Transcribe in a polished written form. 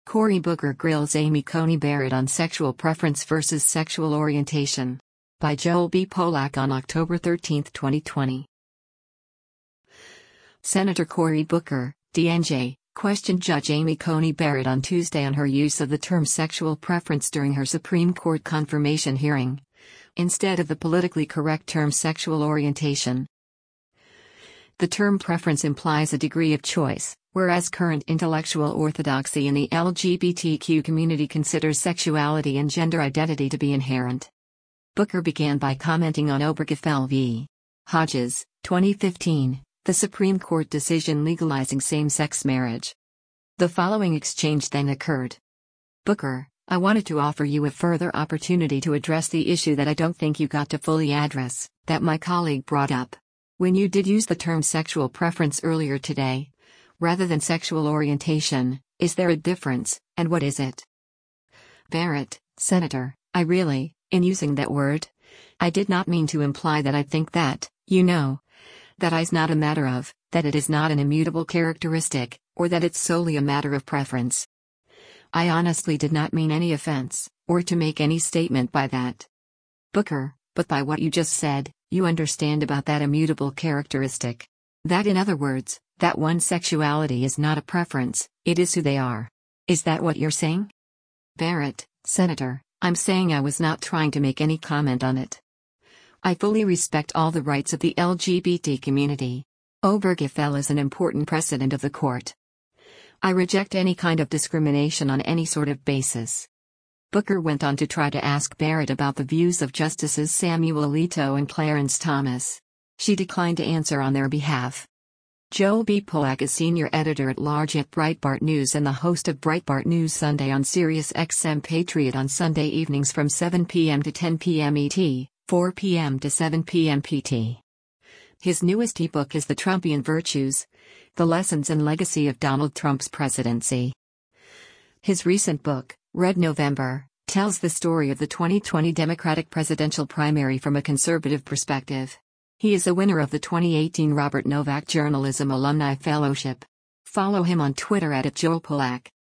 Cory Booker grills Amy Coney Barrett on sexual preference versus sexual orientation. By Joel B. Polak on October 13, 2020. Senator Cory Booker, DNJ, questioned Judge Amy Coney Barrett on Tuesday on her use of the term sexual preference during her Supreme Court confirmation hearing, instead of the politically correct term sexual orientation. The term preference implies a degree of choice, whereas current intellectual orthodoxy in the LGBTQ community considers sexuality and gender identity to be inherent. Booker began by commenting on Obergefell v. Hodges, 2015, the Supreme Court decision legalizing same-sex marriage. The following exchange then occurred. Booker, I wanted to offer you a further opportunity to address the issue that I don't think you got to fully address, that my colleague brought up. When you did use the term sexual preference earlier today, rather than sexual orientation, is there a difference, and what is it? Barrett, Senator, I really, in using that word, I did not mean to imply that I think that, that is not a matter of, that it is not an immutable characteristic, or that it's solely a matter of preference. I honestly did not mean any offense, or to make any statement by that. Booker, but by what you just said, you understand about that immutable characteristic. That in other words, that one's sexuality is not a preference, it is who they are. Is that what you're saying? Barrett, Senator, I'm saying I was not trying to make any comment on it. I fully respect all the rights of the LGBT community. Obergefell is an important precedent of the court. I reject any kind of discrimination on any sort of basis. Booker went on to try to ask Barrett about the views of Justices Samuel Alito and Clarence Thomas. She declined to answer on their behalf. Joel B. Polak is senior editor-at-large at Breitbart News and the host of Breitbart News Sunday on Sirius XM Patriot on Sunday evenings from 7 p.m. to 10 p.m. ET, 4 p.m. to 7 p.m. PT. His newest ebook is The Trumpian Virtues: The Lessons and Legacy of Donald Trump's Presidency. His recent book, Red November, tells the story of the 2020 Democratic presidential primary from a conservative perspective. He is a winner of the 2018 Robert Novak Journalism Alumni Fellowship. Follow him on Twitter @JoelPolak.